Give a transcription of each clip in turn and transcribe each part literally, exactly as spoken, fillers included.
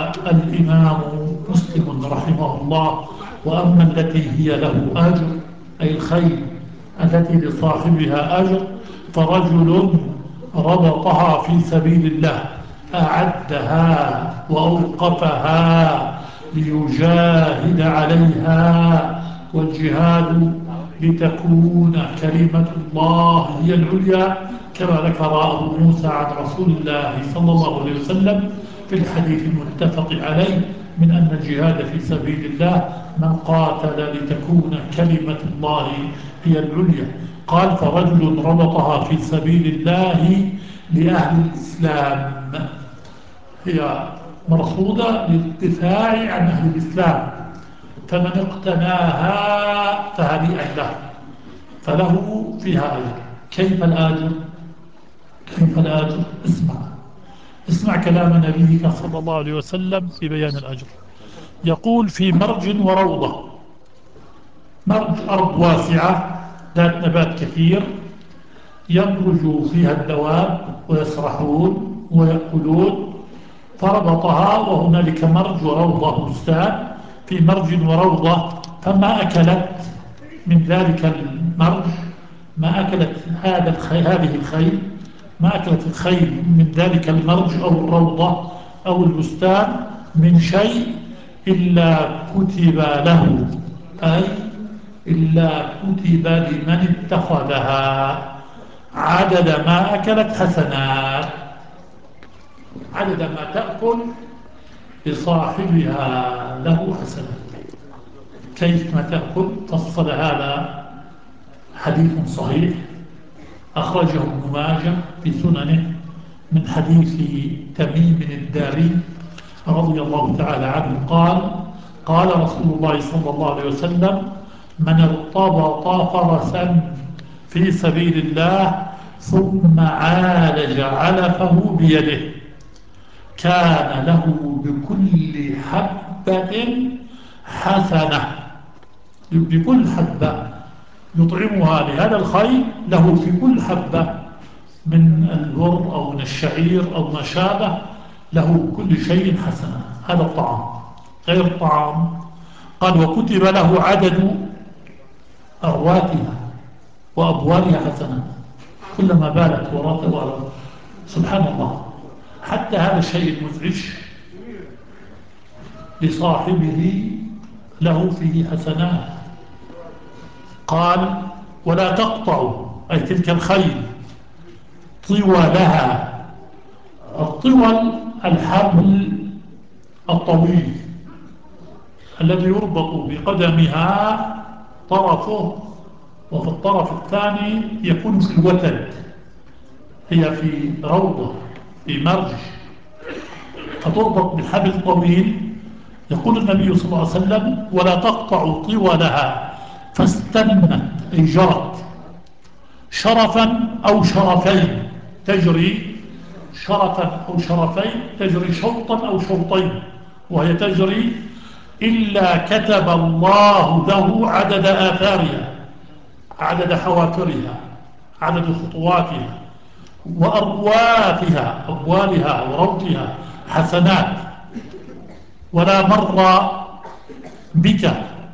الإمام مسلم رحمه الله: وأما التي هي له أجر، أي الخيل التي لصاحبها أجر، فرجل ربطها في سبيل الله، أعدها وأوقفها ليجاهد عليها، والجهاد لتكون كلمة الله هي العليا، كما ذكر أبو موسى عن رسول الله صلى الله عليه وسلم في الحديث المتفق عليه من أن الجهاد في سبيل الله من قاتل لتكون كلمة الله هي العليا. قال: فرجل ربطها في سبيل الله لأهل الإسلام، هي مرصودة للدفاع عن أهل الإسلام، فمن اقتناها فهنيئا له، فله فيها أجر. كيف الآجر؟ كيف الآجر؟ اسمع اسمع كلام نبيك صلى الله عليه وسلم في بيان الأجر. يقول: في مرج وروضة. مرج أرض واسعة ذات نبات كثير، يمرج فيها الدواب ويسرحون ويأكلون، فربطها، وهنالك مرج وروضة بستان في مرج وروضة، فما أكلت من ذلك المرج، ما أكلت هذا الخيل هذه الخيل ما أكلت الخيل من ذلك المرج أو الروضة أو البستان من شيء إلا كتب له، أي إلا كتب لمن اتخذها عدد ما أكلت حسنات، عدد ما تأكل لصاحبها له حسنات. كيف ما تأكل؟ فصل هذا حديث صحيح أخرجه ابن ماجه في سننه من حديث تميم الداري رضي الله تعالى عنه قال: قال رسول الله صلى الله عليه وسلم: من ارتبط فرسا في سبيل الله ثم عالج علفه بيده كان له بكل حبة حسنة، بكل حبة يطعمها لهذا الخيل له في كل حبة من البر أو من الشعير أو ما شابه، له كل شيء حسنة. هذا الطعام غير الطعام. قال: وكتب له عدد أرواتها وأبوالها حسنة، كلما بالت وراثة. سبحان الله، حتى هذا الشيء المزعج لصاحبه له فيه حسنات. قال: ولا تقطع، أي تلك الخيل، طولها. الطول الحبل الطويل الذي يربط بقدمها طرفه، وفي الطرف الثاني يكون في الوتد، هي في روضة في مرج، فتربط بالحبل طويل. يقول النبي صلى الله عليه وسلم: ولا تقطع طولها فاستنت، أي جرت، شرفا أو شرفين، تجري شرفا أو شرفين، تجري شوطا أو شوطين، وهي تجري، إلا كتب الله له عدد آثارها، عدد حوافرها، عدد خطواتها، وأرواتها، أبوالها وروتها حسنات. ولا مر بك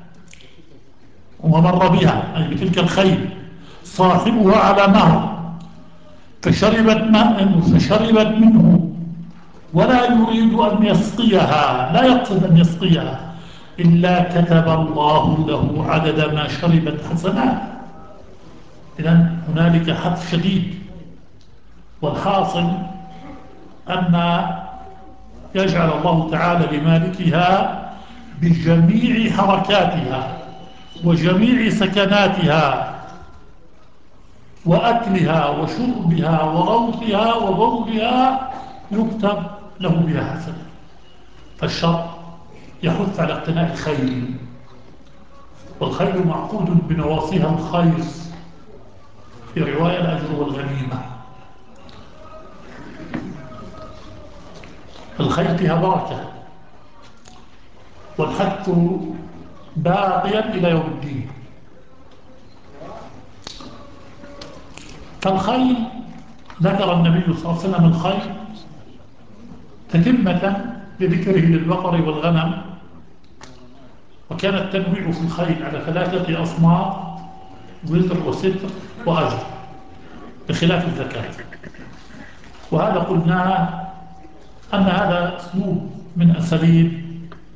ومر بها، أي بتلك الخيل، صاحبها على نهر فشربت ماء فشربت منه ولا يريد أن يسقيها، لا يقصد أن يسقيها، إلا كتب الله له عدد ما شربت حسنات. إذن هنالك حث شديد، والحاصل أن يجعل الله تعالى لمالكها بجميع حركاتها وجميع سكناتها وأكلها وشربها وروثها وبولها يكتب له بها حسنة. فالشرع يحث على اقتناء الخيل، والخيل معقود بنواصيها الخيص، في رواية الأجر والغنيمة. الخيل فيها بركة، والحث باقيا إلى يوم الدين. فالخيل ذكر النبي صلى الله عليه وسلم الخيل تتمة لذكره للبقر والغنم، وكان التنويع في الخيل على ثلاثة أصناف: وزر وستر وأجر، بخلاف الزكاة. وهذا قلناه أن هذا أسلوب من أساليب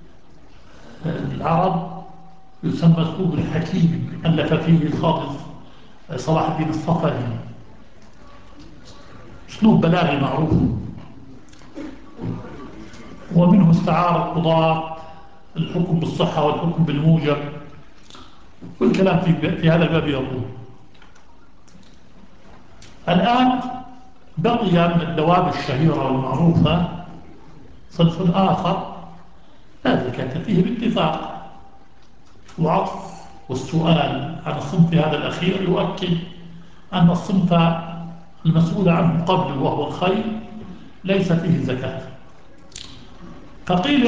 العرب، يسمى أسلوب الحكيم، ألف فيه الحافظ صلاح الدين الصفدي، أسلوب بلاغي معروف، ومنه استعار القضاة الحكم بالصحة والحكم بالموجب، والكلام في في هذا الباب يطول. الآن بقي من الدواب الشهيرة والمعروفة صنف آخر لا زكاة فيه باتفاق، وعطف والسؤال عن الصنف هذا الأخير يؤكد أن الصنف المسؤول عنه قبل وهو الخيل ليس فيه زكاة. فقيل